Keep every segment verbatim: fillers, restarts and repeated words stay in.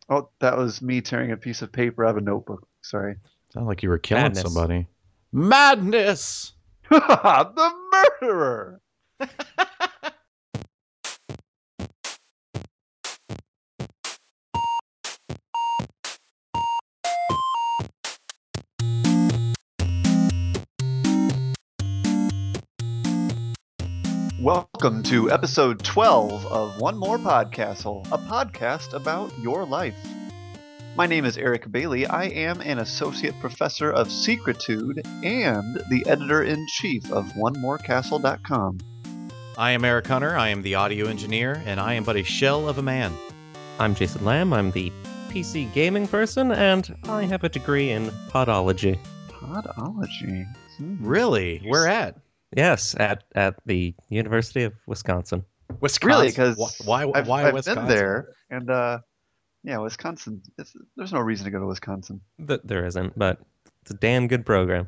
Oh, that was me tearing a piece of paper out of a notebook. Sorry. Sound like you were killing Madness. somebody. Madness! The murderer! Welcome to episode twelve of One More Podcastle, a podcast about your life. My name is Eric Bailey. I am an associate professor of secretude and the editor-in-chief of one more castle dot com. I am Eric Hunter. I am the audio engineer, and I am but a shell of a man. I'm Jason Lamb. I'm the P C gaming person, and I have a degree in podology. Podology? Hmm. Really? Where at? Yes, at, at the University of Wisconsin. Wisconsin. Really? Because why? Why, I've, why I've Wisconsin? been there, and uh, yeah, Wisconsin. It's, there's no reason to go to Wisconsin. Th- there isn't, but it's a damn good program.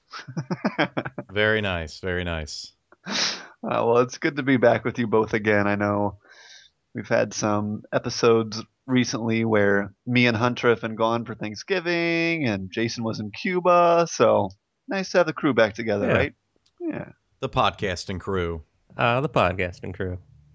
Very nice. Very nice. Uh, well, it's good to be back with you both again. I know we've had some episodes recently where me and Hunter have been gone for Thanksgiving, and Jason was in Cuba, so nice to have the crew back together, Yeah. right? Yeah. The podcasting crew. Uh, the podcasting crew.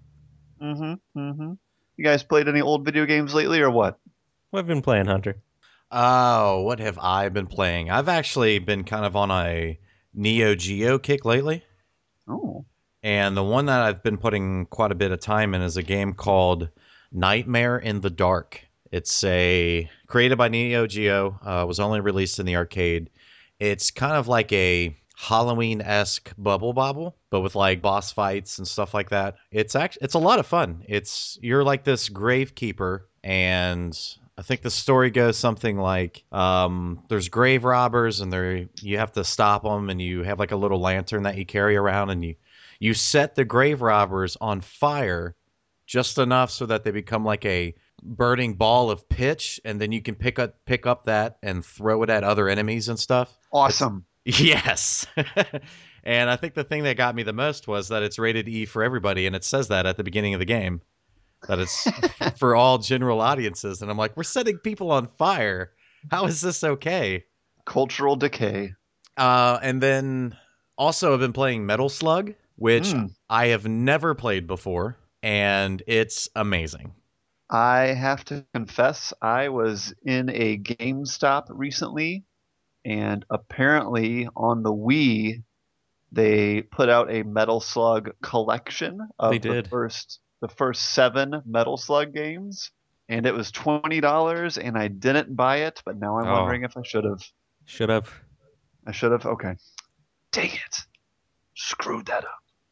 Mm-hmm. Mm-hmm. You guys played any old video games lately, or what? What have you been playing, Hunter? Oh, what have I been playing? I've actually been kind of on a Neo Geo kick lately. Oh. And the one that I've been putting quite a bit of time in is a game called Nightmare in the Dark. It's a created by Neo Geo. Uh, was only released in the arcade. It's kind of like a Halloween-esque Bubble Bobble, but with like boss fights and stuff like that. It's actually it's a lot of fun. It's you're like this gravekeeper, and I think the story goes something like um, there's grave robbers, and they you have to stop them, and you have like a little lantern that you carry around, and you you set the grave robbers on fire just enough so that they become like a burning ball of pitch, and then you can pick up pick up that and throw it at other enemies and stuff. Awesome. Yes. And I think the thing that got me the most was that it's rated E for everybody, and it says that at the beginning of the game, that it's for all general audiences. And I'm like, we're setting people on fire. How is this okay? Cultural decay. Uh, and then also I've been playing Metal Slug, which Mm. I have never played before, and it's amazing. I have to confess, I was in a GameStop recently, and apparently on the Wii, they put out a Metal Slug collection of They the did. first the first seven Metal Slug games, and it was twenty dollars, and I didn't buy it, but now I'm Oh. wondering if I should have. Should have. I should have. Okay. Dang it! Screwed that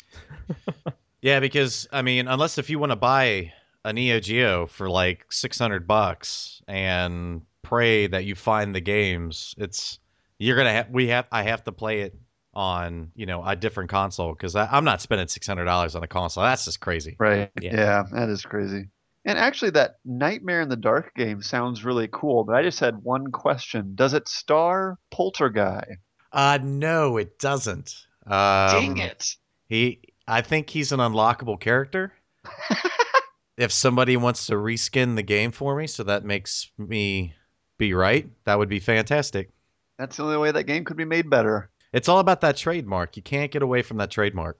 up. Yeah, because I mean, unless if you want to buy a Neo Geo for like six hundred bucks and pray that you find the games, it's you're gonna have we have I have to play it on you know a different console because I'm not spending six hundred dollars on a console. That's just crazy. Right. Yeah. Yeah, that is crazy. And actually, that Nightmare in the Dark game sounds really cool, but I just had one question. Does it star Poltergeist? Uh no, it doesn't. Dang Um, it! he, I think he's an unlockable character. If somebody wants to reskin the game for me, so that makes me be right, that would be fantastic. That's the only way that game could be made better. It's all about that trademark. You can't get away from that trademark.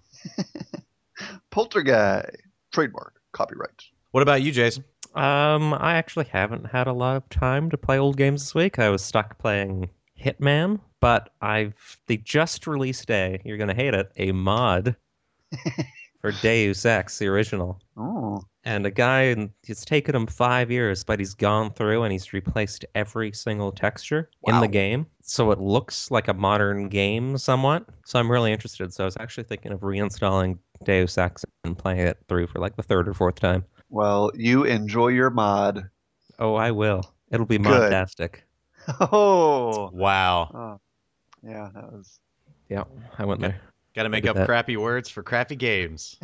Poltergeist. Trademark. Copyright. What about you, Jason? Um, I actually haven't had a lot of time to play old games this week. I was stuck playing Hitman, but I've they just released a, you're gonna hate it, a mod for Deus Ex, the original. Oh. And a guy, and it's taken him five years, but he's gone through and he's replaced every single texture in Wow. the game. So it looks like a modern game somewhat. So I'm really interested. So I was actually thinking of reinstalling Deus Ex and playing it through for like the third or fourth time. Well, you enjoy your mod. Oh, I will. It'll be Good. modtastic. Oh. Wow. Oh. Yeah, that was. Yeah, I went there. Got to make did up that. crappy words for crappy games.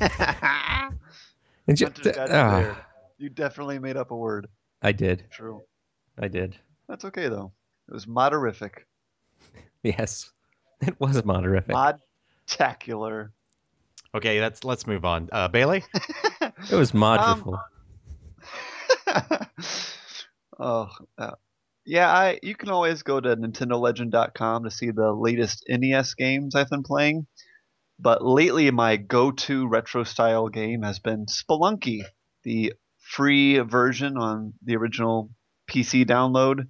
And ju- Hunter's got you ah, there. You definitely made up a word. I did. True. I did. That's okay though. It was moderific. Yes. It was moderific. Mod-tacular. Okay, that's let's move on. Uh, Bailey? It was modrific. Um, Oh, uh, yeah. I you can always go to Nintendo Legend dot com to see the latest N E S games I've been playing. But lately, my go-to retro style game has been Spelunky, the free version on the original P C download.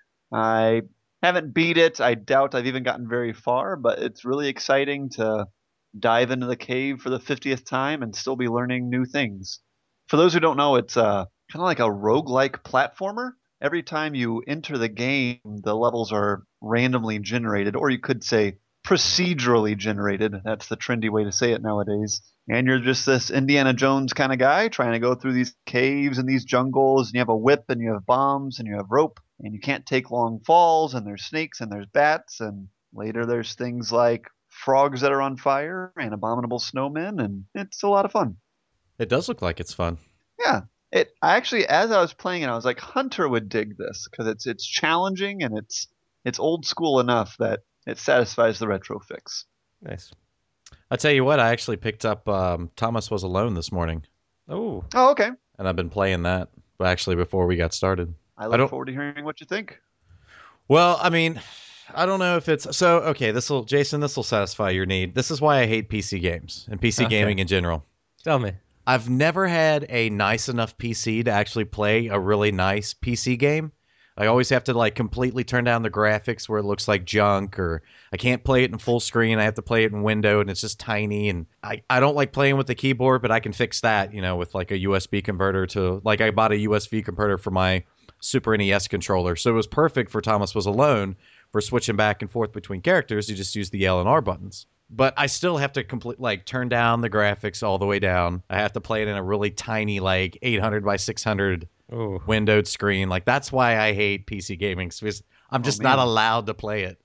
I haven't beat it. I doubt I've even gotten very far, but it's really exciting to dive into the cave for the fiftieth time and still be learning new things. For those who don't know, it's uh, kind of like a roguelike platformer. Every time you enter the game, the levels are randomly generated, or you could say procedurally generated. That's the trendy way to say it nowadays. And you're just this Indiana Jones kind of guy trying to go through these caves and these jungles, and you have a whip and you have bombs and you have rope, and you can't take long falls, and there's snakes and there's bats, and later there's things like frogs that are on fire and abominable snowmen, and it's a lot of fun. It does look like it's fun. Yeah. It I actually, as I was playing it, I was like, Hunter would dig this because it's it's challenging and it's it's old school enough that it satisfies the retro fix. Nice. I tell you what, I actually picked up um, Thomas Was Alone this morning, Oh, Oh, okay. and I've been playing that. But actually, before we got started, I I look don't. forward to hearing what you think. Well, I mean, I don't know if it's so. Okay, this will, Jason. This will satisfy your need. This is why I hate P C games and P C Okay. gaming in general. tell me. I've never had a nice enough P C to actually play a really nice P C game. I always have to like completely turn down the graphics where it looks like junk, or I can't play it in full screen. I have to play it in window and it's just tiny. And I, I don't like playing with the keyboard, but I can fix that, you know, with like a U S B converter to like I bought a U S B converter for my Super N E S controller. So it was perfect for Thomas Was Alone for switching back and forth between characters. You just use the L and R buttons. But I still have to complete like turn down the graphics all the way down. I have to play it in a really tiny like eight hundred by six hundred Oh, windowed screen. Like that's why I hate P C gaming because I'm Oh, just not man. allowed to play it.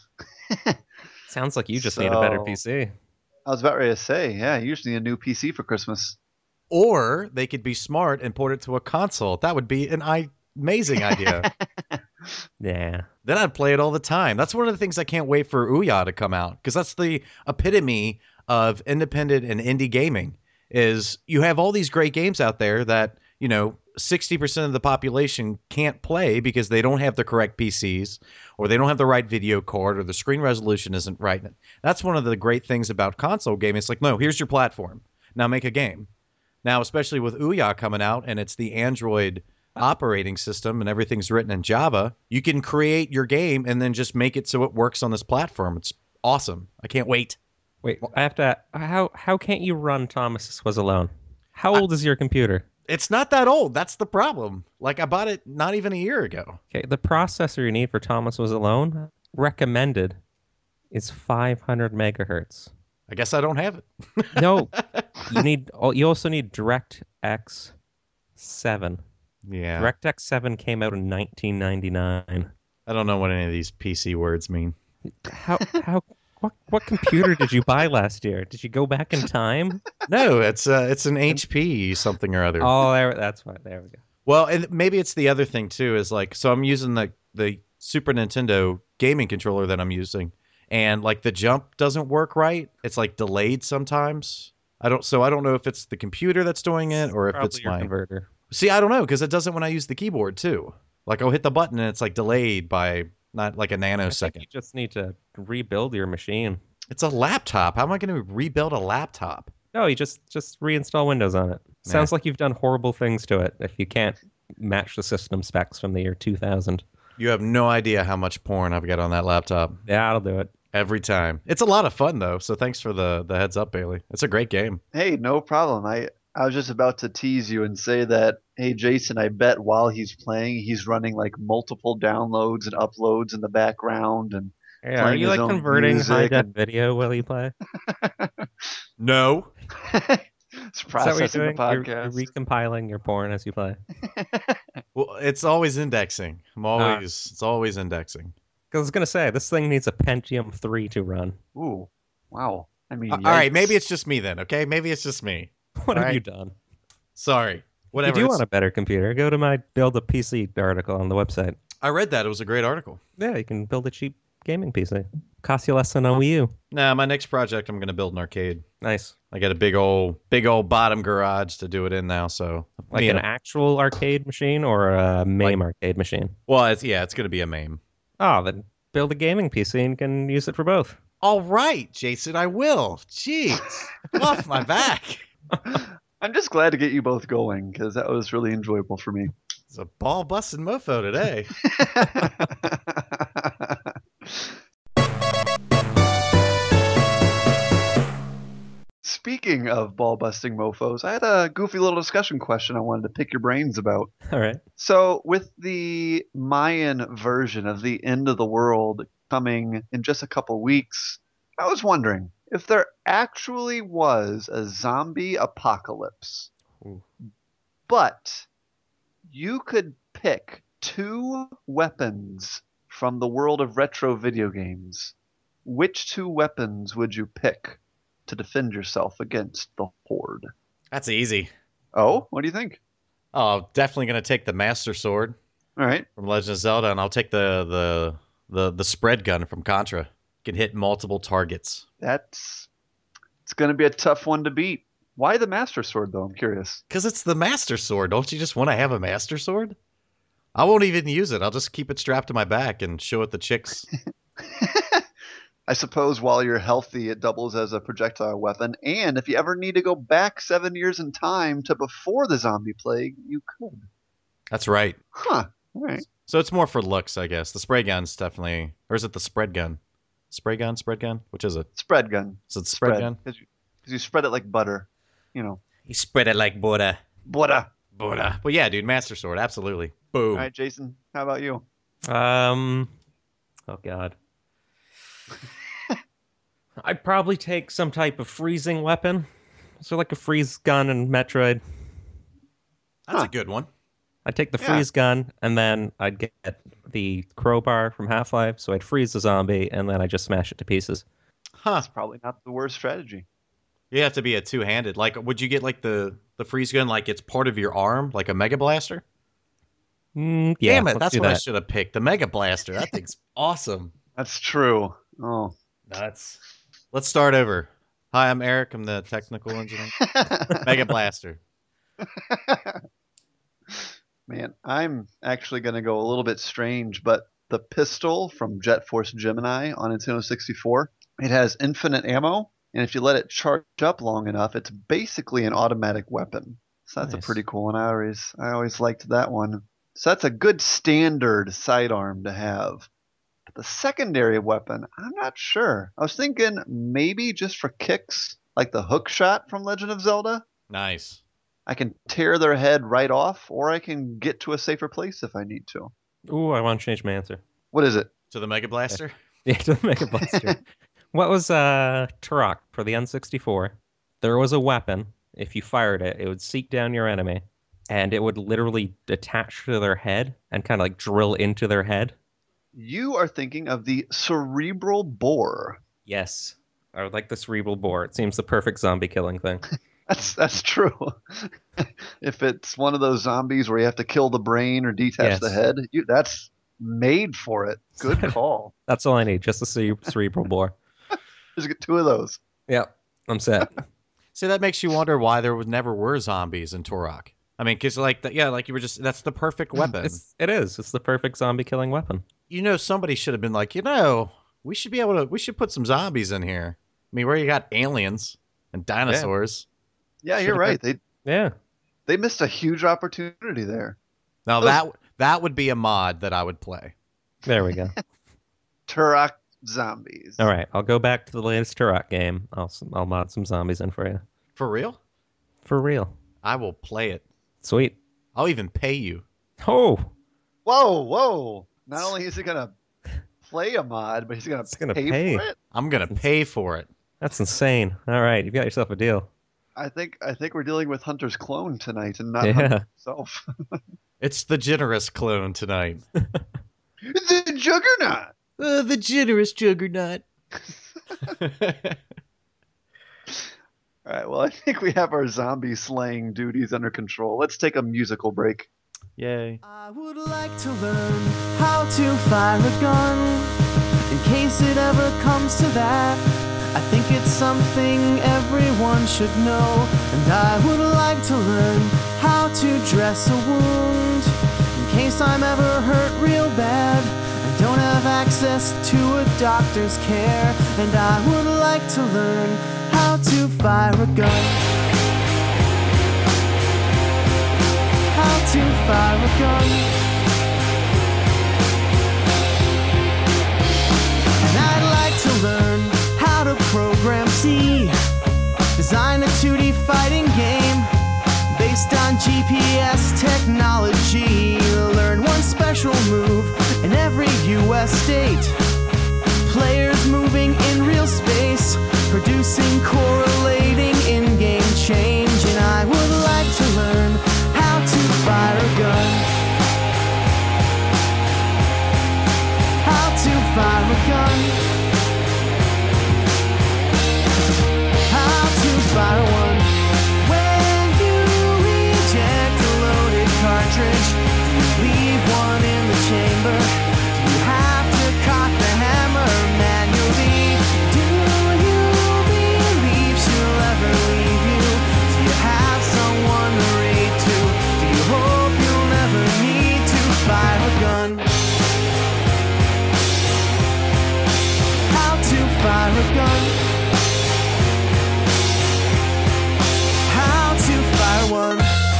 sounds like you just need a better So- P C. I was about ready to say, yeah, you usually need a new P C for Christmas. Or they could be smart and port it to a console. That would be an I- amazing idea. Yeah. Then I'd play it all the time. That's one of the things I can't wait for Ouya to come out because that's the epitome of independent and indie gaming. Is you have all these great games out there that, you know, sixty percent of the population can't play because they don't have the correct P Cs or they don't have the right video card or the screen resolution isn't right. That's one of the great things about console gaming. It's like, no, here's your platform. Now make a game. Now, especially with Ouya coming out and it's the Android operating system and everything's written in Java, you can create your game and then just make it so it works on this platform. It's awesome. I can't wait. Wait, I have to. How how can't you run Thomas Was Alone? How old is your computer? It's not that old. That's the problem. Like I bought it not even a year ago. Okay, the processor you need for Thomas Was Alone recommended is five hundred megahertz. I guess I don't have it. No, you need. You also need DirectX seven. Yeah. DirectX seven came out in nineteen ninety-nine. I don't know what any of these P C words mean. How how what what computer did you buy last year? Did you go back in time? No, it's uh, it's an H P something or other. Oh, there. That's why. There we go. Well, and maybe it's the other thing too is like so I'm using the the Super Nintendo gaming controller that I'm using, and like the jump doesn't work right. It's like delayed sometimes. I don't so I don't know if it's the computer that's doing it or if Probably it's your my converter. See, I don't know because it doesn't when I use the keyboard too. Like I'll hit the button and it's like delayed by not like a I think nanosecond. you just need to rebuild your machine. It's a laptop. How am I going to rebuild a laptop? No, you just just reinstall Windows on it. Sounds like you've done horrible things to it if you can't match the system specs from the year two thousand. You have no idea how much porn I've got on that laptop Yeah, I'll do it. every time. It's a lot of fun though, so thanks for the the heads up, Bailey. It's a great game. Hey, no problem. I, I was just about to tease you and say that, hey, Jason, I bet while he's playing, he's running like multiple downloads and uploads in the background. And Yeah, are Playing you his like own converting high music def and- video while you play? No. it's Is that what you're processing the doing? You're, podcast. you're recompiling your porn as you play. Well, it's always indexing. I'm always it's always indexing. Because I was gonna say this thing needs a Pentium three to run. Ooh, wow. I mean, All right, yikes. maybe it's just me then, okay? Maybe it's just me. What have Alright. you done? Sorry. Whatever. If you do it's- want a better computer, go to my build a P C article on the website. I read that. It was a great article. Yeah, you can build a cheap gaming P C. Cost you less than a Wii U. Nah, my next project, I'm going to build an arcade. Nice. I got a big old, big old bottom garage to do it in now. So Like you an know. actual arcade machine or a MAME Like- arcade machine? Well, it's, yeah, it's going to be a MAME. Oh, then build a gaming P C and you can use it for both. All right, Jason, I will. Jeez, off my back. I'm just glad to get you both going because that was really enjoyable for me. It's a ball busting mofo today. Speaking of ball busting mofos, I had a goofy little discussion question I wanted to pick your brains about. All right. So, with the Mayan version of the end of the world coming in just a couple weeks, I was wondering if there actually was a zombie apocalypse, Ooh. but you could pick two weapons from the world of retro video games. Which two weapons would you pick to defend yourself against the horde? That's easy. Oh, what do you think? Oh, definitely going to take the Master Sword All right. from Legend of Zelda, and I'll take the the the, the spread gun from Contra. Can hit multiple targets. That's it's going to be a tough one to beat. Why the Master Sword, though? I'm curious. Because it's the Master Sword. Don't you just want to have a Master Sword? I won't even use it. I'll just keep it strapped to my back and show it the chicks. I suppose while you're healthy, it doubles as a projectile weapon. And if you ever need to go back seven years in time to before the zombie plague, you could. That's right. Huh. All right. So it's more for looks, I guess. The spray gun's definitely... Or is it the spread gun? Spray gun? Spread gun? Which is it? Spread gun. Is it spread, gun? Because you, 'cause you spread it like butter. You know. He spread it like butter. Butter. Butter. But yeah, dude, Master Sword. Absolutely. Boom. All right, Jason. How about you? Um, oh God. I'd probably take some type of freezing weapon. So like a freeze gun in Metroid. That's Huh. a good one. I'd take the Yeah. freeze gun and then I'd get the crowbar from Half-Life. So I'd freeze the zombie and then I just smash it to pieces. Huh. That's probably not the worst strategy. You have to be a two-handed. Like, would you get like the the freeze gun like it's part of your arm, like a Mega Blaster? Mm, yeah, Damn it, let's that's do what I that. should have picked. The Mega Blaster. That thing's awesome. That's true. Oh. Nuts. Let's start over. Hi, I'm Eric. I'm the technical engineer. Mega Blaster. Man, I'm actually going to go a little bit strange, but the pistol from Jet Force Gemini on Nintendo sixty-four, it has infinite ammo, and if you let it charge up long enough, it's basically an automatic weapon. So that's Nice. a pretty cool one. I always, I always liked that one. So that's a good standard sidearm to have. But the secondary weapon, I'm not sure. I was thinking maybe just for kicks, like the hook shot from Legend of Zelda. Nice. I can tear their head right off, or I can get to a safer place if I need to. Ooh, I want to change my answer. What is it? To the Mega Blaster? Yeah, to make a blaster. What was uh Turok for the N sixty-four? There was a weapon. If you fired it, it would seek down your enemy, and it would literally attach to their head and kind of like drill into their head. You are thinking of the cerebral bore. Yes, I would like the cerebral bore. It seems the perfect zombie killing thing. That's that's true. If it's one of those zombies where you have to kill the brain or detach Yes. the head, you, that's made for it. Good call. That's all I need, just a cere- cerebral bore. Just get two of those. Yep, I'm set. See, that makes you wonder why there was never were zombies in Turok. I mean, because like, the, yeah, like you were just, that's the perfect weapon. It's, it is. It's the perfect zombie killing weapon. You know, somebody should have been like, you know, we should be able to, we should put some zombies in here. I mean, where you got aliens and dinosaurs. Yeah, Should've you're right. They Yeah. they missed a huge opportunity there. Now Those- that that would be a mod that I would play. There we go. Turok zombies. All right, I'll go back to the latest Turok game. I'll I'll mod some zombies in for you. For real? For real. I will play it. Sweet. I'll even pay you. Oh, Whoa, whoa. Not only is he going to play a mod, but he's going He's to gonna pay, pay. for it. I'm gonna pay for it. that's insane. All right, you've got yourself a deal. I think I think we're dealing with Hunter's clone tonight and not Yeah. Hunter himself. It's the generous clone tonight. The Juggernaut. Uh, the generous juggernaut. All right, well, I think we have our zombie slaying duties under control. Let's take a musical break. Yay. I would like to learn how to fire a gun in case it ever comes to that, I think it's something everyone should know. And I would like to learn how to dress a wound, in case I'm ever hurt real bad and don't have access to a doctor's care. And I would like to learn how to fire a gun. How to fire a gun. And I'd like to learn how to program C, design a two D fighting game based on G P S technology, learn one special move in every U S state, players moving in real space, producing correlating in-game change. And I would like to learn how to fire a gun. How to fire a gun. How to fire one. When you eject a loaded cartridge, do you leave one in the chamber? Do you have to cock the hammer manually? Do you believe she'll ever leave you? Do you have someone to read to? Do you hope you'll never need to fire a gun? How to fire a gun. How to fire one.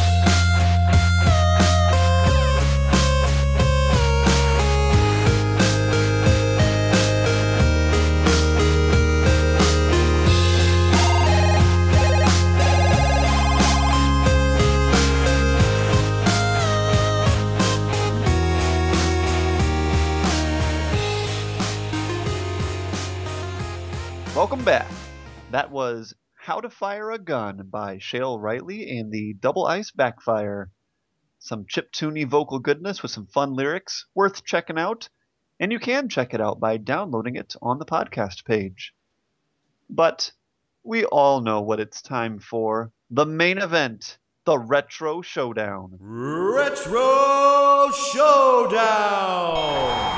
Welcome back. That was How to Fire a Gun by Shale Riley and the Double Ice Backfire. Some chiptune vocal goodness with some fun lyrics, worth checking out, and you can check it out by downloading it on the podcast page. But we all know what it's time for. The main event, the Retro Showdown. Retro Showdown!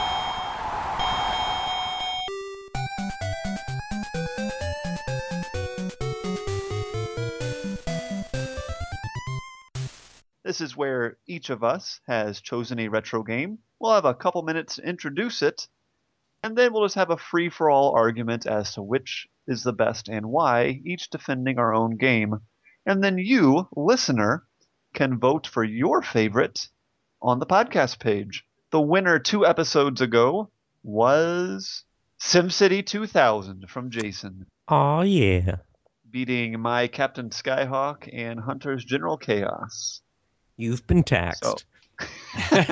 This is where each of us has chosen a retro game. We'll have a couple minutes to introduce it, and then we'll just have a free-for-all argument as to which is the best and why, each defending our own game. And then you, listener, can vote for your favorite on the podcast page. The winner two episodes ago was SimCity two thousand from Jason, Oh yeah. beating my Captain Skyhawk and Hunter's General Chaos. You've been taxed. So,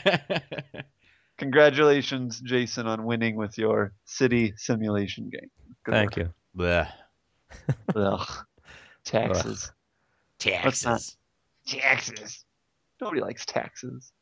congratulations, Jason, on winning with your city simulation game. Good Thank work. you. Bleh. Ugh. Taxes. Let's not- Taxes. Taxes. Nobody likes taxes.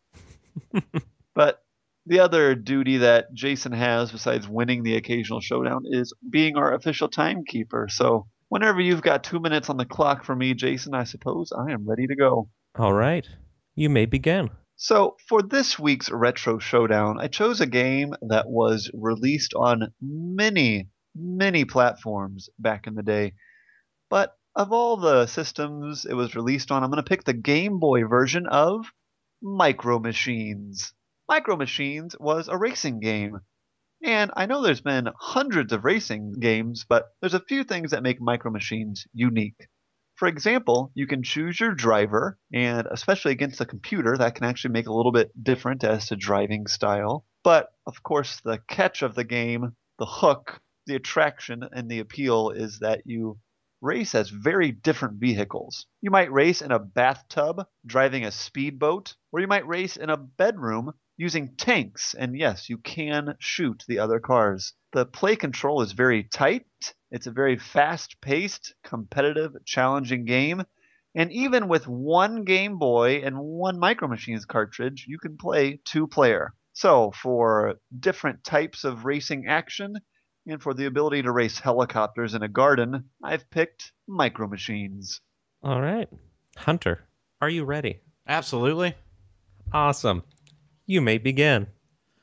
But the other duty that Jason has, besides winning the occasional showdown, is being our official timekeeper. So whenever you've got two minutes on the clock for me, Jason, I suppose I am ready to go. All right. You may begin. So, for this week's Retro Showdown, I chose a game that was released on many, many platforms back in the day. But of all the systems it was released on, I'm going to pick the Game Boy version of Micro Machines. Micro Machines was a racing game. And I know there's been hundreds of racing games, but there's a few things that make Micro Machines unique. For example, you can choose your driver, and especially against a computer, that can actually make a little bit different as to driving style. But, of course, the catch of the game, the hook, the attraction, and the appeal is that you race as very different vehicles. You might race in a bathtub, driving a speedboat, or you might race in a bedroom using tanks, and yes, you can shoot the other cars. The play control is very tight. It's a very fast-paced, competitive, challenging game. And even with one Game Boy and one Micro Machines cartridge, you can play two-player. So for different types of racing action, and for the ability to race helicopters in a garden, I've picked Micro Machines. All right. Hunter, are you ready? Absolutely. Awesome. You may begin.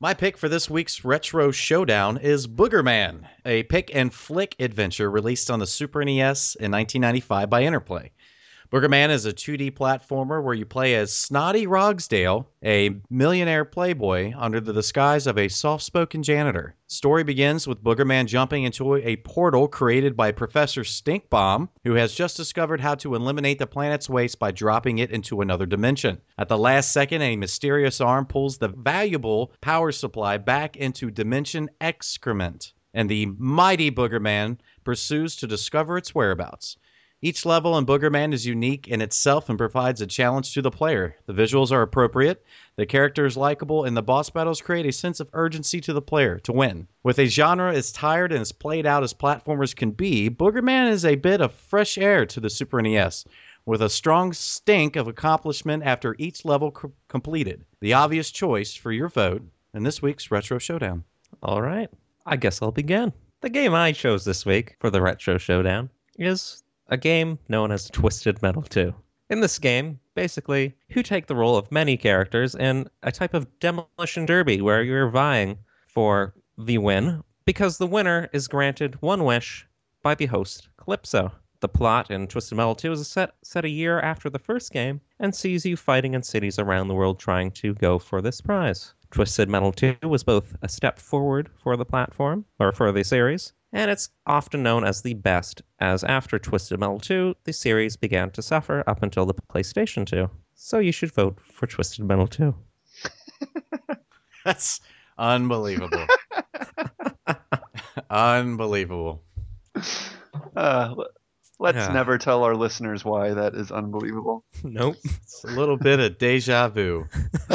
My pick for this week's Retro Showdown is Boogerman, a pick and flick adventure released on the Super N E S in nineteen ninety-five by Interplay. Boogerman is a two D platformer where you play as Snotty Rogsdale, a millionaire playboy under the disguise of a soft-spoken janitor. Story begins with Boogerman jumping into a portal created by Professor Stinkbomb, who has just discovered how to eliminate the planet's waste by dropping it into another dimension. At the last second, a mysterious arm pulls the valuable power supply back into Dimension Excrement, and the mighty Boogerman pursues to discover its whereabouts. Each level in Boogerman is unique in itself and provides a challenge to the player. The visuals are appropriate, the character is likable, and the boss battles create a sense of urgency to the player to win. With a genre as tired and as played out as platformers can be, Boogerman is a bit of fresh air to the Super N E S, with a strong stink of accomplishment after each level c- completed. The obvious choice for your vote in this week's Retro Showdown. All right, I guess I'll begin. The game I chose this week for the Retro Showdown is a game known as Twisted Metal two. In this game, basically, you take the role of many characters in a type of demolition derby where you're vying for the win because the winner is granted one wish by the host, Calypso. The plot in Twisted Metal two is set, set a year after the first game and sees you fighting in cities around the world trying to go for this prize. Twisted Metal two was both a step forward for the platform, or for the series, and it's often known as the best, as after Twisted Metal two, the series began to suffer up until the PlayStation two. So you should vote for Twisted Metal two. That's unbelievable. Unbelievable. Uh, let's Yeah. never tell our listeners why that is unbelievable. Nope. It's a little bit of deja vu.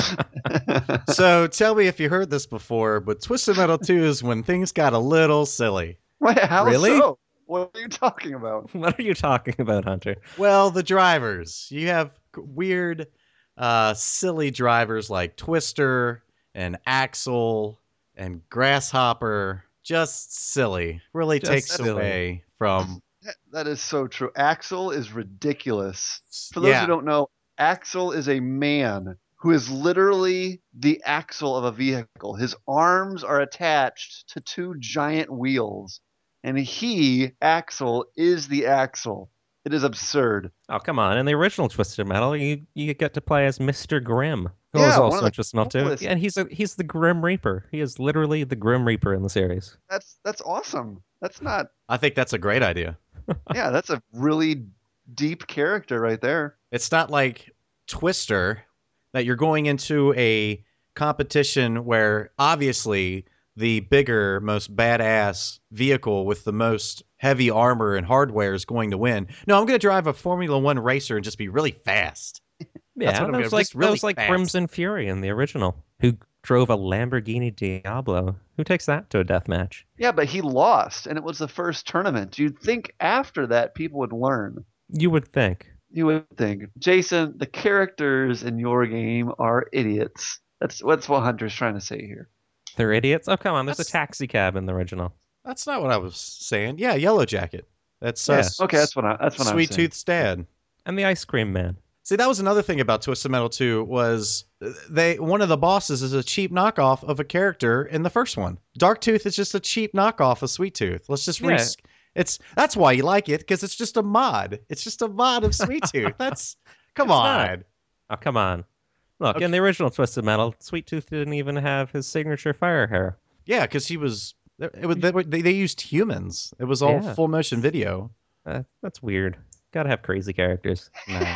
So tell me if you heard this before, but Twisted Metal two is when things got a little silly. Wait, how Really? so? What are you talking about? What are you talking about, Hunter? Well, the drivers. You have weird, uh, silly drivers like Twister and Axel and Grasshopper. Just silly. Really Just takes silly. away from... That- That is so true. Axel is ridiculous. For those Yeah. who don't know, Axel is a man who is literally the axle of a vehicle. His arms are attached to two giant wheels, and he, Axel, is the axle. It is absurd. Oh, come on. In the original Twisted Metal, you, you get to play as Mister Grimm, who Yeah, is one also of the in Twisted Metal two. coolest. And he's, a, he's the Grim Reaper. He is literally the Grim Reaper in the series. That's that's awesome. That's not. I think that's a great idea. Yeah, that's a really deep character right there. It's not like Twister that you're going into a competition where obviously the bigger, most badass vehicle with the most heavy armor and hardware is going to win. No, I'm going to drive a Formula One racer and just be really fast. Yeah, what I'm that gonna- was like, just really that was like fast. Crimson Fury in the original, who drove a Lamborghini Diablo. Who takes that to a death match? Yeah, but he lost, and it was the first tournament. You'd think after that people would learn. You would think. You would think. Jason, the characters in your game are idiots. That's that's what Hunter's trying to say here. They're idiots? Oh, come on. There's That's- a taxi cab in the original. That's not what I was saying. Yeah, Yellow Jacket. That's uh, Yeah. s- Okay, that's what I that's what I'm Sweet saying. Tooth's dad. And the Ice Cream Man. See, that was another thing about Twisted Metal two was they one of the bosses is a cheap knockoff of a character in the first one. Darktooth is just a cheap knockoff of Sweet Tooth. Let's just Yeah. res- it's that's why you like it because it's just a mod. It's just a mod of Sweet Tooth. That's come It's on. not. Oh, come on. Look, Okay. in the original Twisted Metal, Sweet Tooth didn't even have his signature fire hair. Yeah, because he was. It was they, were- they they used humans. It was all Yeah. full motion video. Uh, that's weird. Gotta have crazy characters. No.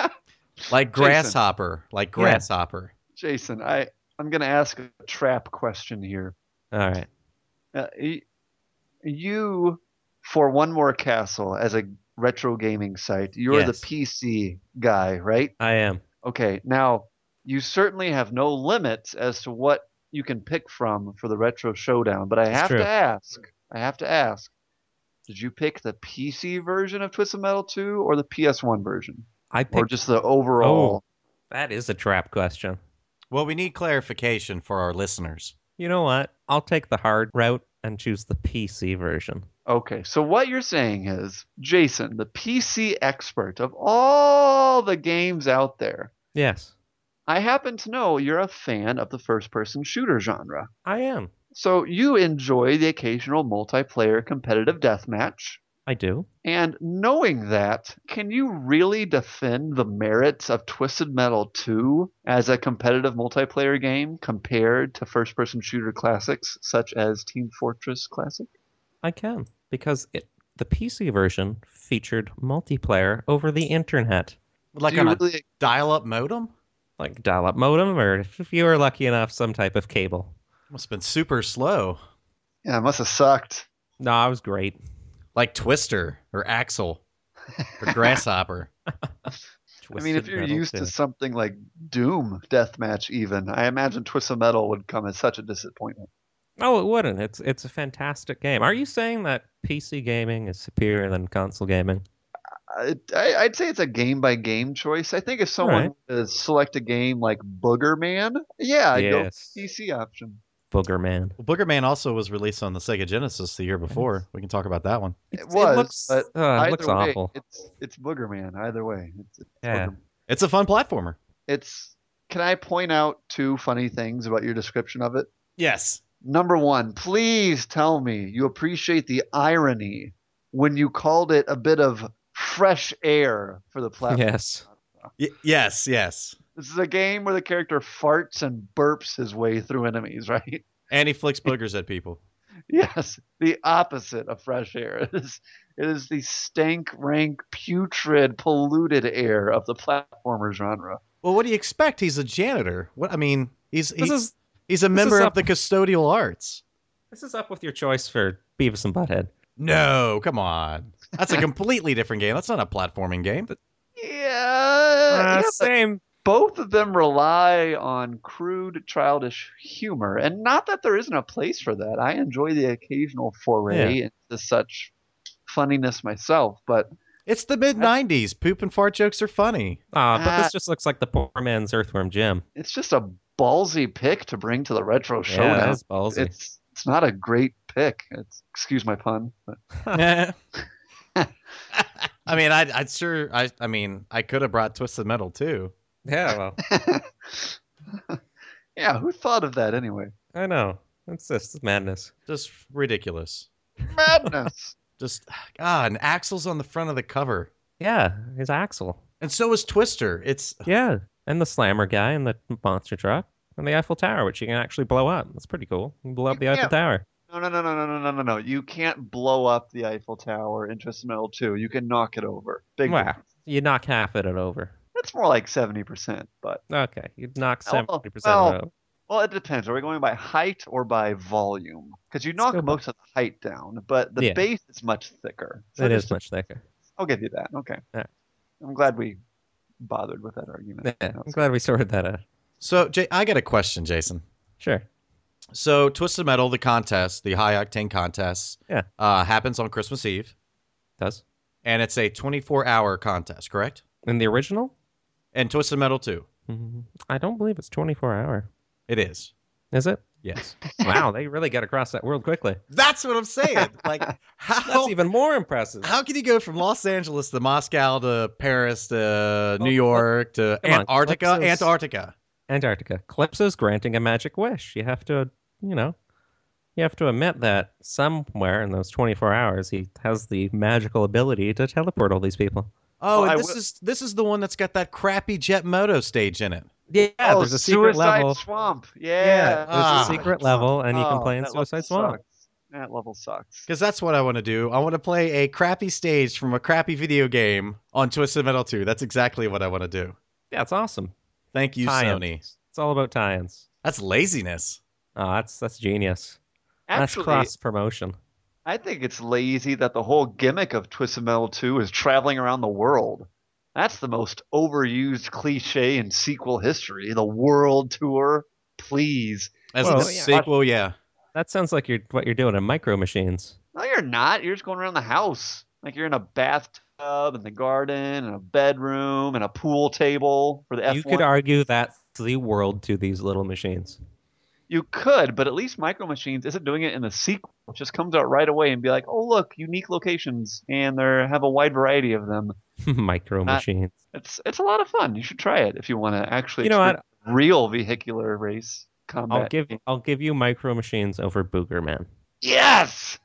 Like Jason. Grasshopper. Like Yeah. Grasshopper. Jason, I I'm gonna ask a trap question here. All right. Uh, y- you, for One More Castle as a retro gaming site, you're Yes. the P C guy, right? I am. Okay, now you certainly have no limits as to what you can pick from for the Retro Showdown, but I That's have true. to ask, I have to ask, did you pick the P C version of Twisted Metal two or the P S one version? I Or picked. just the overall? That is a trap question. Well, we need clarification for our listeners. You know what? I'll take the hard route and choose the P C version. Okay, so what you're saying is, Jason, the P C expert of all the games out there, Yes. I happen to know you're a fan of the first-person shooter genre. I am. So you enjoy the occasional multiplayer competitive deathmatch. I do. And knowing that, can you really defend the merits of Twisted Metal two as a competitive multiplayer game compared to first-person shooter classics such as Team Fortress Classic? I can, because it the P C version featured multiplayer over the internet. Like Do you on a really- dial-up modem? Like dial-up modem, or if you were lucky enough, some type of cable. Must have been super slow. Yeah, it must have sucked. No, it was great. Like Twister or Axel or Grasshopper. I mean, if Twisted you're Metal used too. to something like Doom Deathmatch even, I imagine Twisted Metal would come as such a disappointment. Oh, it wouldn't. It's it's a fantastic game. Are you saying that P C gaming is superior than console gaming? I, I- I'd say it's a game-by-game choice. I think if someone Alright. were to select a game like Booger Man, yeah, I'd go Yes. P C option. Booger Man. Well, Booger Man also was released on the Sega Genesis the year before. We can talk about that one. It It was, looks- but uh, it either looks way, awful. It's it's Booger Man. Either way, it's, it's Yeah. Booger. It's a fun platformer. It's. Can I point out two funny things about your description of it? Yes. Number one, please tell me you appreciate the irony when you called it a bit of fresh air for the platform. Yes. Y- yes, yes. This is a game where the character farts and burps his way through enemies, right? And he flicks boogers at people. Yes, the opposite of fresh air. It is, it is the stank, rank, putrid, polluted air of the platformer genre. Well, what do you expect? He's a janitor. What I mean, he's This he- is he's a this member is of up- the custodial arts. this is up with your choice for Beavis and Butthead. No, come on. That's a completely different game. That's not a platforming game. Yeah, Uh, yeah, but same. both of them rely on crude, childish humor, and not that there isn't a place for that. I enjoy the occasional foray into such funniness myself, but It's the mid nineties. Poop and fart jokes are funny. Ah, but Ah. this just looks like the poor man's Earthworm Jim. it's just a ballsy pick to bring to the retro show Yeah, now. that's ballsy. It's it's not a great pick. It's excuse my pun. But I mean, I'd, I'd sure. I, I mean, I could have brought Twisted Metal too. Yeah, well, yeah, who thought of that anyway? I know. It's just madness. Just ridiculous. Madness. Just God, and Axel's on the front of the cover, Yeah, his Axel. and so is Twister. It's Yeah, and the slammer guy and the monster truck and the Eiffel Tower, which you can actually blow up. That's pretty cool. You can blow up the Eiffel Yeah. Tower. No, no, no, no, no, no, no, no, no. You can't blow up the Eiffel Tower in Twisted Metal two. You can knock it over. Big Wow. difference. You knock half of it over. It's more like seventy percent, but Okay, you'd knock Oh, seventy percent well, of it over. well, it depends. Are we going by height or by volume? Because you knock go by- most of the height down, but the Yeah. base is much thicker. So It just- is much thicker. I'll give you that. Okay. Yeah. I'm glad we bothered with that argument. Yeah, That I'm was- glad we sorted that out. so. Jay, I got a question, Jason. Sure. So Twisted Metal, the contest, the high octane contest, Yeah. uh, happens on Christmas Eve, Does. and it's a twenty-four hour contest, correct? In the original? And Twisted Metal too. Mhm. I don't believe it's twenty-four hour. It is. Is it? Yes. Wow, they really got across that world quickly. That's what I'm saying. Like, how That's even more impressive. how can you go from Los Angeles to Moscow to Paris to New Well, York to come on, Antarctica? Calypso's- Antarctica. Antarctica. Calypso's granting a magic wish. You have to, you know, you have to admit that somewhere in those twenty-four hours, he has the magical ability to teleport all these people. Oh, Well, I and this will- is this is the one that's got that crappy Jet Moto stage in it. Yeah, oh, there's a secret Suicide level. Swamp. Yeah. Yeah, there's Ah. a secret level, and you can Oh, play in that level Suicide Swamp. sucks. That level sucks. Because that's what I want to do. I want to play a crappy stage from a crappy video game on Twisted Metal two. That's exactly what I want to do. Yeah, it's awesome. Thank you, Tie-ins. Sony. It's all about tie-ins. That's laziness. Oh, that's that's genius. Actually, that's cross promotion. I think it's lazy that the whole gimmick of Twisted Metal two is traveling around the world. That's the most overused cliche in sequel history. The world tour, please. As Well, a yeah. sequel, yeah. That sounds like you're what you're doing in Micro Machines. No, you're not. You're just going around the house. Like you're in a bathtub and the garden and a bedroom and a pool table for the F one. You could argue that's the world to these little machines. You could, but at least Micro Machines isn't doing it in the sequel. It just comes out right away and be like, oh, look, unique locations, and they have a wide variety of them. Micro Not- Machines. It's it's a lot of fun. You should try it if you want to actually You know what? experience real vehicular race combat. I'll give game. I'll give you Micro Machines over Booger Man. Yes.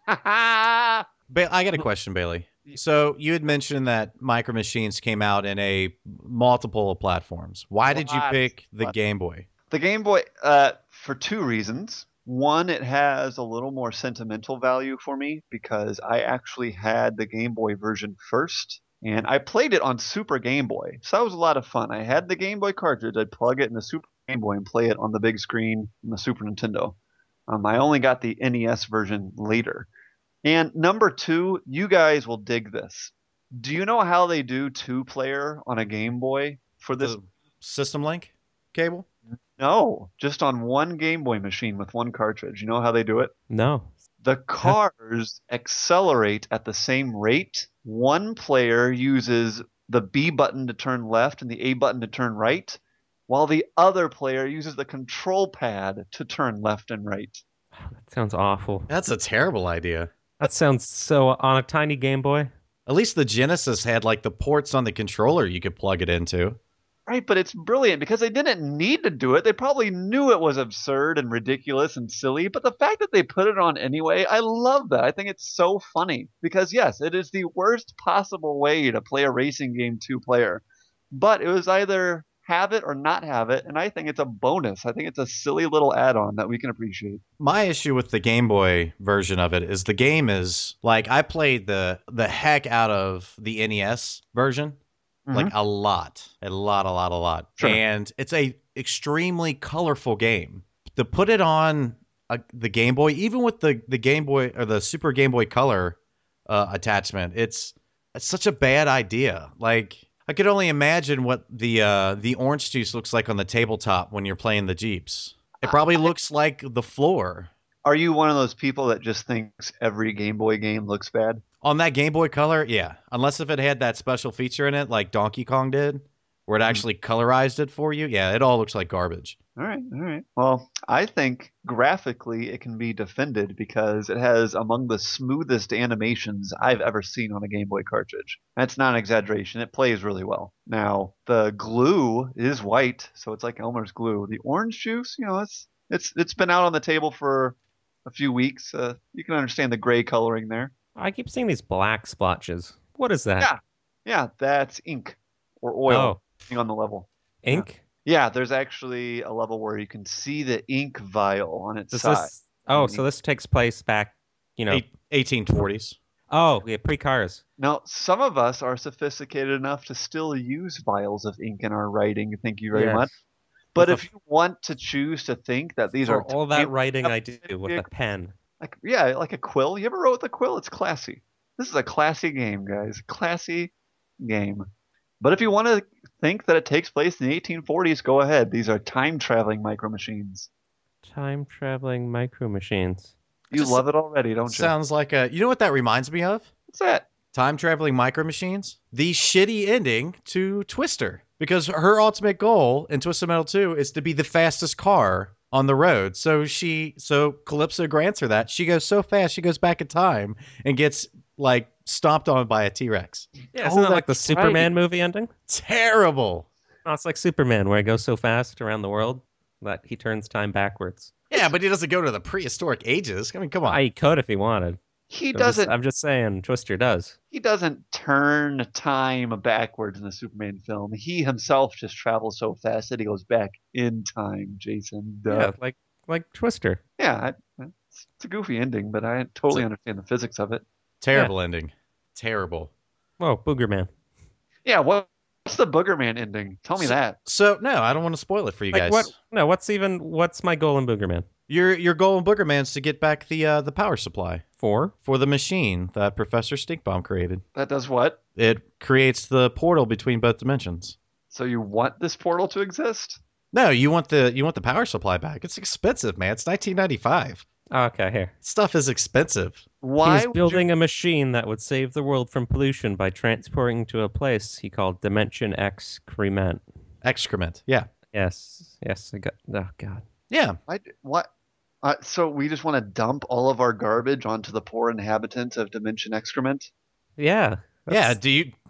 Ba- I got a question, Bailey. So you had mentioned that Micro Machines came out in a multiple of platforms. Why did you Lots. pick the Lots. Game Boy? The Game Boy, uh, for two reasons. One, it has a little more sentimental value for me because I actually had the Game Boy version first, and I played it on Super Game Boy, so that was a lot of fun. I had the Game Boy cartridge, I'd plug it in the Super Game Boy and play it on the big screen in the Super Nintendo. Um, I only got the N E S version later. And number two, you guys will dig this. Do you know how they do two-player on a Game Boy for this? The System Link cable? No, just on one Game Boy machine with one cartridge. You know how they do it? No. The cars accelerate at the same rate. One player uses the B button to turn left and the A button to turn right, while the other player uses the control pad to turn left and right. That sounds awful. That's a terrible idea. That sounds so on a tiny Game Boy. At least the Genesis had like the ports on the controller you could plug it into. Right, but it's brilliant because they didn't need to do it. They probably knew it was absurd and ridiculous and silly, but the fact that they put it on anyway, I love that. I think it's so funny because, yes, it is the worst possible way to play a racing game two-player. But it was either have it or not have it, and I think it's a bonus. I think it's a silly little add-on that we can appreciate. My issue with the Game Boy version of it is the game is like I played the the heck out of the N E S version. Mhm. Like a lot, a lot, a lot, a lot. Sure. And it's a extremely colorful game. To put it on a, the Game Boy, even with the, the Game Boy or the Super Game Boy Color uh, attachment, it's it's such a bad idea. Like I could only imagine what the uh, the orange juice looks like on the tabletop when you're playing the Jeeps. It probably looks like the floor. Are you one of those people that just thinks every Game Boy game looks bad? On that Game Boy Color, yeah. Unless if it had that special feature in it, like Donkey Kong did, where it actually colorized it for you, yeah, it all looks like garbage. All right, all right. Well, I think graphically it can be defended because it has among the smoothest animations I've ever seen on a Game Boy cartridge. That's not an exaggeration. It plays really well. Now, the glue is white, so it's like Elmer's glue. The orange juice, you know, it's it's it's been out on the table for a few weeks. Uh, you can understand the gray coloring there. I keep seeing these black splotches. What is that? Yeah. Yeah, that's ink or oil, Oh, depending on the level. ink? Yeah, there's actually a level where you can see the ink vial on its Does side. this? Oh, so this takes place back, you know. Eight, eighteen forties. Oh, yeah, pre-cars. Now, some of us are sophisticated enough to still use vials of ink in our writing. Thank you very Yes. much. But With if a- you want to choose to think that these For are all that time- writing I do with a vehicle- pen. like yeah, like a quill. You ever wrote with a quill? It's classy. This is a classy game, guys. Classy game. But if you want to think that it takes place in the eighteen forties, go ahead. These are time traveling micro machines. Time traveling micro machines. You Just love it already, don't you? Sounds like a. You know what that reminds me of? What's that? Time traveling micro machines. The shitty ending to Twister, because her ultimate goal in Twisted Metal two is to be the fastest car on the road. So she, so Calypso grants her that. She goes so fast, she goes back in time and gets like stomped on by a T-Rex. Yeah, Oh, isn't that like the that's Superman movie ending? Terrible. No, it's like Superman, where he goes so fast around the world that he turns time backwards. Yeah, but he doesn't go to the prehistoric ages. I mean, come on. I could if he wanted. He I'm doesn't. Just, I'm just saying, Twister does. He doesn't turn time backwards in the Superman film. He himself just travels so fast that he goes back in time, Jason. Duh. Yeah, like like Twister. Yeah, I, it's, it's a goofy ending, but I totally understand the physics of it. Terrible ending. Terrible. Whoa, Booger Man. Yeah, what, what's the Booger Man ending? Tell me So- that. So no, I don't want to spoil it for you Like guys. what? No, what's even? What's my goal in Booger Man? Your your goal in Booger Man's to get back the uh, the power supply Four. for the machine that Professor Stinkbomb created. That does what? It creates the portal between both dimensions. So you want this portal to exist? No, you want the you want the power supply back. It's expensive, man. It's nineteen ninety-five. Okay, here. Stuff is expensive. Why He was would building a machine that would save the world from pollution by transporting to a place he called Dimension Excrement. Excrement. Yeah. Yes, yes, I got. Oh God. Yeah. Why, what? Uh, so we just want to dump all of our garbage onto the poor inhabitants of Dimension Excrement? Yeah. Yeah. that's- Do you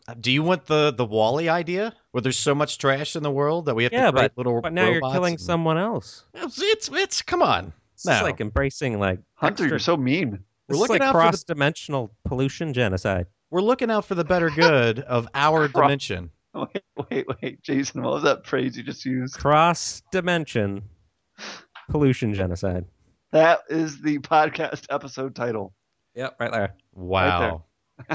Do you want the the Wall-E idea, where there's so much trash in the world that we have Yeah, to create but, little but now you're robots killing and- someone else. It's, it's it's come on. It's No. like embracing like Hunter, extra, you're so mean. We're this is looking like out for the- cross-dimensional pollution genocide. We're looking out for the better good of our Cro- dimension. Wait, wait, wait, Jason, what was that phrase you just used? Cross-dimension pollution genocide. That is the podcast episode title. Yep, right there. Wow.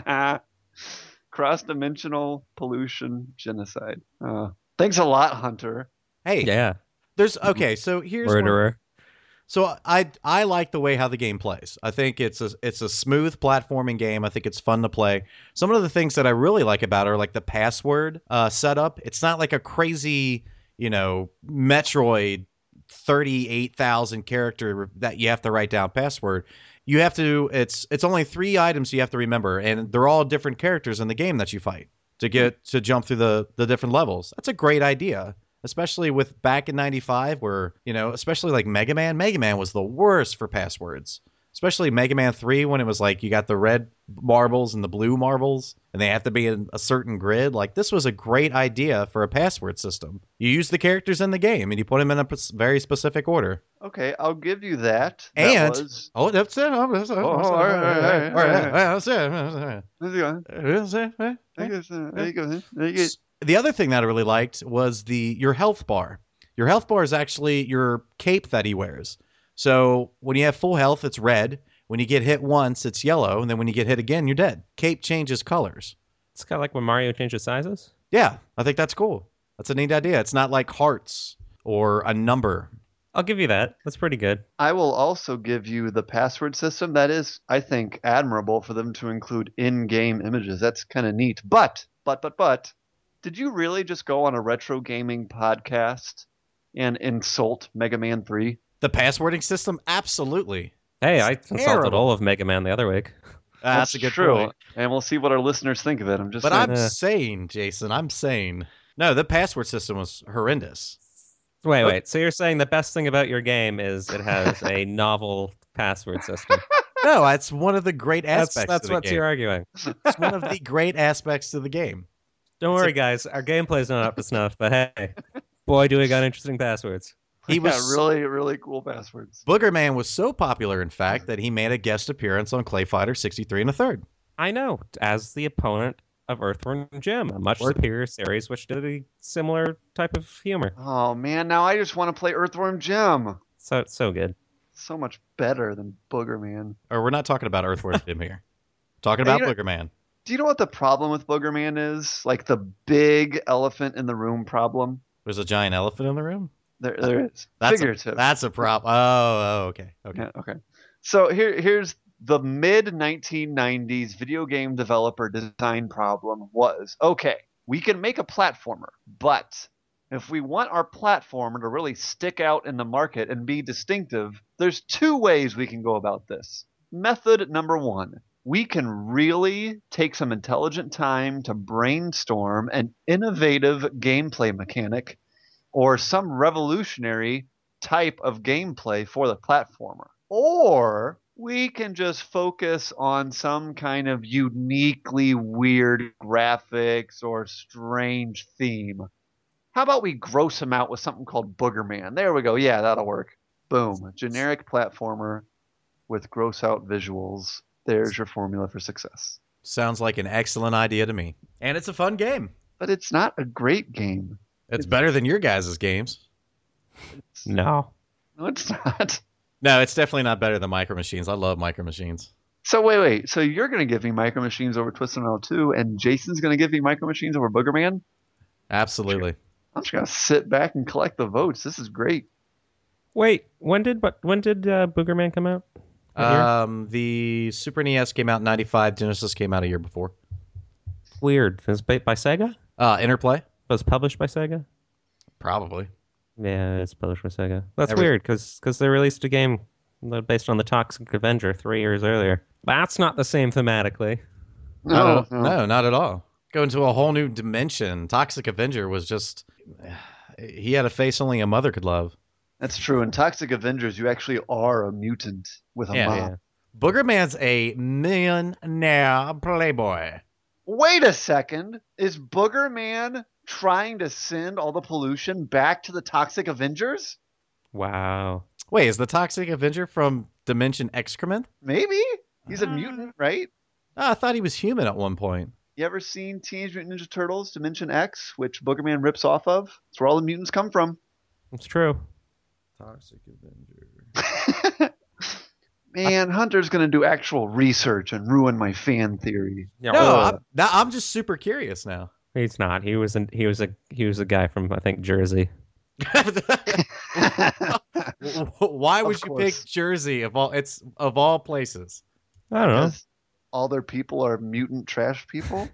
Cross-dimensional pollution genocide. Uh, thanks a lot, Hunter. Hey, Yeah, there's okay. So here's one- murderer. So I I like the way how the game plays. I think it's a it's a smooth platforming game. I think it's fun to play. Some of the things that I really like about it are like the password uh, setup. It's not like a crazy, you know, Metroid thirty-eight thousand character that you have to write down password. You have to it's it's only three items you have to remember, and they're all different characters in the game that you fight to get to jump through the the different levels. That's a great idea. Especially with back in ninety-five where, you know, especially like Mega Man. Mega Man was the worst for passwords. Especially Mega Man three when it was like you got the red marbles and the blue marbles and they have to be in a certain grid. Like this was a great idea for a password system. You use the characters in the game and you put them in a p- very specific order. Okay, I'll give you that. That And was... oh, that's it. Oh, that's it. Oh, all right, all right, all right, all right. That's it. That's How's it going? it. That's it. There you go. There you go. There you go. The other thing that I really liked was the your health bar. Your health bar is actually your cape that he wears. So when you have full health, it's red. When you get hit once, it's yellow. And then when you get hit again, you're dead. Cape changes colors. It's kind of like when Mario changes sizes. Yeah, I think that's cool. That's a neat idea. It's not like hearts or a number. I'll give you that. That's pretty good. I will also give you the password system. That is, I think, admirable for them to include in-game images. That's kind of neat. But, but, but, but, did you really just go on a retro gaming podcast and insult Mega Man three? The passwording system? Absolutely. Hey, It's I consulted terrible. all of Mega Man the other week. That's, a good true. point. And we'll see what our listeners think of it. I'm just But saying. I'm Eh. saying, Jason, I'm saying. No, the password system was horrendous. Wait, wait. So you're saying the best thing about your game is it has a novel password system? No, that's one of the great That's aspects that's of the what game. you're arguing. It's one of the great aspects of the game. Don't It's worry, a- guys. Our gameplay's not up to snuff, but hey, boy, do we got interesting passwords. He Yeah, was really, really cool passwords. Booger Man was so popular, in fact, that he made a guest appearance on Clay Fighter sixty-three and a third. I know, as the opponent of Earthworm Jim, a much Word. superior series which did a similar type of humor. Oh, man, now I just want to play Earthworm Jim. So so good. So much better than Booger Man. Or we're not talking about Earthworm Jim here. Talking Hey, about you know- Booger Man. Do you know what the problem with Booger Man is? Like the big elephant in the room problem? There's a giant elephant in the room. There, there is. That's Figurative. A, that's a problem. Oh, oh, okay, okay. Yeah, okay. So here, here's the mid nineteen nineties video game developer design problem was, okay, we can make a platformer, but if we want our platformer to really stick out in the market and be distinctive, there's two ways we can go about this. Method number one, we can really take some intelligent time to brainstorm an innovative gameplay mechanic or some revolutionary type of gameplay for the platformer. Or we can just focus on some kind of uniquely weird graphics or strange theme. How about we gross them out with something called Booger Man? There we go. Yeah, that'll work. Boom. Generic platformer with gross out visuals. There's your formula for success. Sounds like an excellent idea to me. And it's a fun game. But it's not a great game. It's better than your guys' games. No. No, it's not. No, it's definitely not better than Micro Machines. I love Micro Machines. So wait, wait. So you're going to give me Micro Machines over Twisted Metal two, and Jason's going to give me Micro Machines over Booger Man? Absolutely. I'm just going to sit back and collect the votes. This is great. Wait, when did but when did uh, Booger Man come out? What year? Um, the Super N E S came out in ninety-five. Genesis came out a year before. Weird. It was by, by Sega? Uh, Interplay? It was published by Sega? Probably. Yeah, it's published by Sega. That's Every- weird because they released a game based on the Toxic Avenger three years earlier. That's not the same thematically. No, no, not at all. Go into a whole new dimension. Toxic Avenger was just... He had a face only a mother could love. That's true. In Toxic Avengers, you actually are a mutant with a Yeah, mop. yeah. Booger Man's a millionaire playboy. Wait a second. Is Booger Man trying to send all the pollution back to the Toxic Avengers? Wow. Wait, is the Toxic Avenger from Dimension Excrement? Maybe. He's a Uh, mutant, right? Oh, I thought he was human at one point. You ever seen Teenage Mutant Ninja Turtles Dimension X, which Booger Man rips off of? That's where all the mutants come from. It's true. Toxic Avenger. Man, Hunter's going to do actual research and ruin my fan theory. Yeah, No, uh, I'm, now I'm just super curious now. he's not. He was an, he was a he was a guy from I think Jersey. Why would Of you course. pick Jersey of all? It's of all places. I don't know. Because all their people are mutant trash people.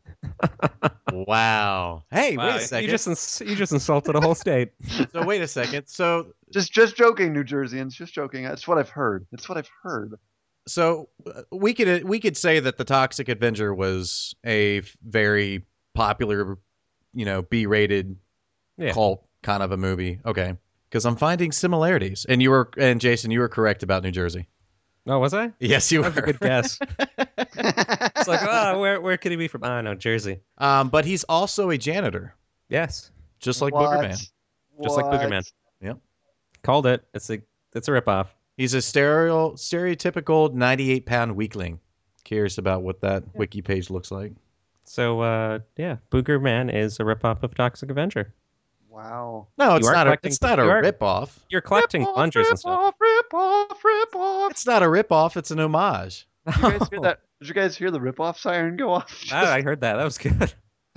Wow. Hey, Wow, wait a second. You just ins- you just insulted a whole state. So wait a second. So Just, just joking, New Jerseyans. Just joking. That's what I've heard. It's what I've heard. so uh, we could we could say that the Toxic Avenger was a very popular, you know, B-rated Yeah. cult kind of a movie. Okay, because I'm finding similarities. And you were and Jason, you were correct about New Jersey. Oh, was I? Yes, you were. That's a good guess. It's like, oh, where where could he be from? I don't know, Jersey. Um, but he's also a janitor, Yes, just like What? Booger Man. Just like Booger Man. What? called it. It's a it's a ripoff. He's a stereo stereotypical ninety-eight pound weakling. Curious about what that wiki page looks like. So uh, yeah, Booger Man is a ripoff of Toxic Avenger. Wow. No, it's are not a collecting- it's not a you are- ripoff. You're collecting Rip off, plungers rip and stuff. Off, rip off, rip off. It's not a ripoff, it's an homage. Did you guys hear that? Did you guys hear the rip off siren go off? Ah, I heard that. That was good.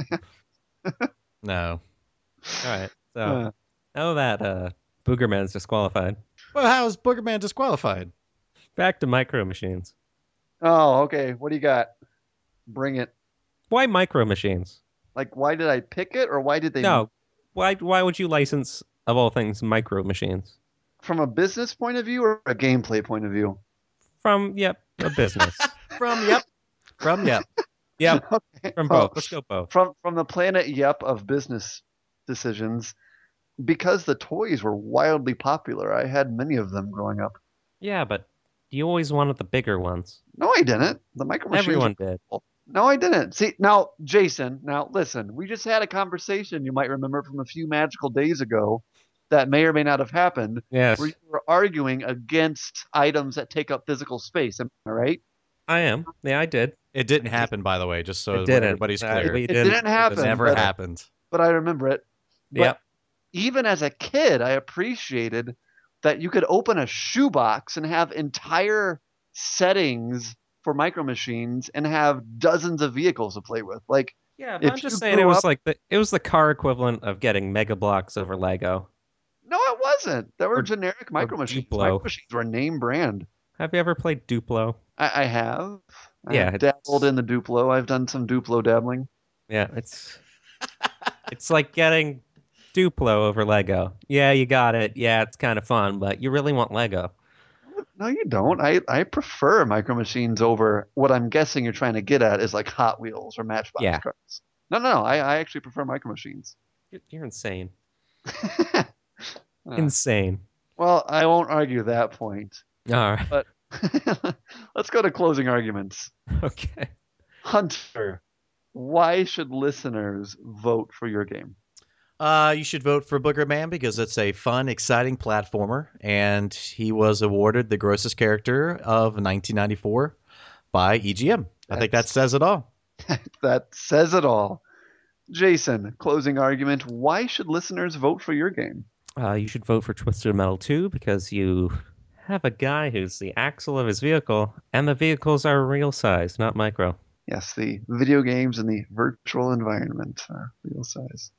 No. All right. So Uh, now that uh, Booger Man's disqualified, Well, how is Booger Man disqualified? back to Micro Machines. oh, okay. What do you got? Bring it. Why Micro Machines? Like, why did I pick it, or why did they? No. Why why would you license of all things Micro Machines? From a business point of view or a gameplay point of view? From yep, a business. From yep. From yep. Yep, Okay. from well, both. Let's go both. From from the planet Yep of business decisions, because the toys were wildly popular. I had many of them growing up. Yeah, but you always wanted the bigger ones. No, I didn't. The micro machines. Everyone did. No, I didn't. See, now, Jason, now listen, we just had a conversation you might remember from a few magical days ago that may or may not have happened, Yes, where you were arguing against items that take up physical space. Am I right? I am. Yeah, I did. It didn't happen, by the way, just so It didn't. everybody's Uh, clear. we It didn't happen. It never but, happened. but I remember it. But Yep. even as a kid, I appreciated that you could open a shoebox and have entire settings for micro machines and have dozens of vehicles to play with. Like, Yeah, but If I'm just you saying it grew was up- like the it was the car equivalent of getting Mega Blocks over Lego. no, it wasn't. There were Or- generic micro machines. Duplo. Micro machines were name brand. Have you ever played Duplo? I, I have. I Yeah, have it's- dabbled in the Duplo. I've done some Duplo dabbling. Yeah, it's it's like getting Duplo over Lego. Yeah, you got it. Yeah, it's kind of fun, but you really want Lego. No, you don't. I, I prefer micro machines over what I'm guessing you're trying to get at is like Hot Wheels or Matchbox Yeah. cars. No, no, no. I, I actually prefer micro machines. You're, you're insane. Uh, Insane. well, I won't argue that point. All right. But let's go to closing arguments. Okay. Hunter, why should listeners vote for your game? Uh, you should vote for Booger Man because it's a fun, exciting platformer, and he was awarded the grossest character of nineteen ninety-four by E G M. I think that That's- says it all. That says it all. Jason, closing argument. Why should listeners vote for your game? Uh, you should vote for Twisted Metal two because you have a guy who's the axle of his vehicle, and the vehicles are real size, not micro. Yes, the video games and the virtual environment are real size.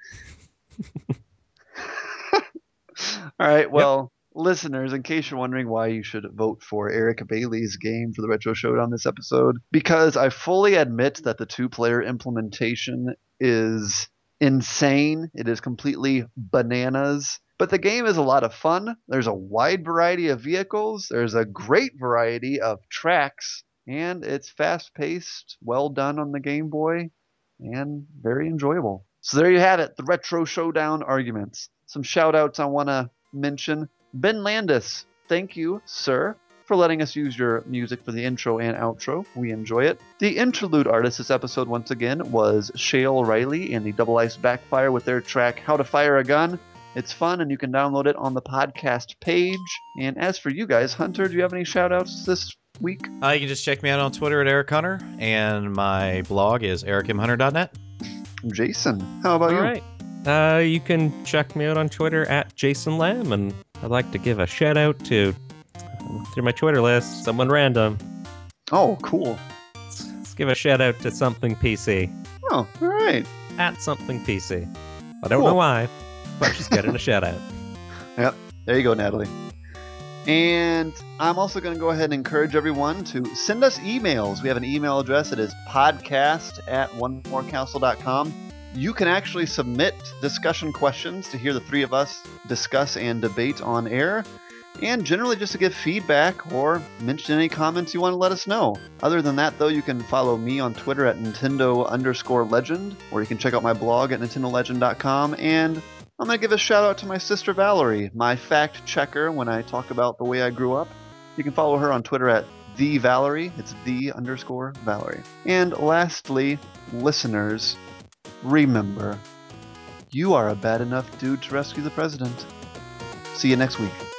All right, well, listeners, in case you're wondering why you should vote for Eric Bailey's game for the Retro Showdown this episode, because I fully admit that the two-player implementation is insane. It is completely bananas. But the game is a lot of fun. There's a wide variety of vehicles. There's a great variety of tracks. And it's fast-paced, well done on the Game Boy, and very enjoyable. So there you have it, the Retro Showdown arguments. Some shout-outs I want to mention. Ben Landis, thank you, sir, for letting us use your music for the intro and outro. We enjoy it. The interlude artist this episode, once again, was Shale Riley and the Double Ice Backfire with their track How to Fire a Gun. It's fun, and you can download it on the podcast page. And as for you guys, Hunter, do you have any shout-outs this week? Uh, you can just check me out on Twitter at Eric Hunter, and my blog is eric m hunter dot net. Jason, how about All you? right. Uh, you can check me out on Twitter at Jason Lamb, and I'd like to give a shout out to, through my Twitter list, someone random. Oh, cool. Let's, let's give a shout out to Something P C. Oh, all right. At Something P C. I don't Cool. know why, but she's getting a shout out. Yep. There you go, Natalie. And I'm also going to go ahead and encourage everyone to send us emails. We have an email address. It is podcast at one more council dot com. You can actually submit discussion questions to hear the three of us discuss and debate on air, and generally just to give feedback or mention any comments you want to let us know. Other than that, though, you can follow me on Twitter at Nintendo underscore legend, or you can check out my blog at nintendo legend dot com. And I'm going to give a shout out to my sister Valerie, my fact checker when I talk about the way I grew up. You can follow her on Twitter at the Valerie. It's the underscore Valerie. And lastly, listeners, remember, you are a bad enough dude to rescue the president. See you next week.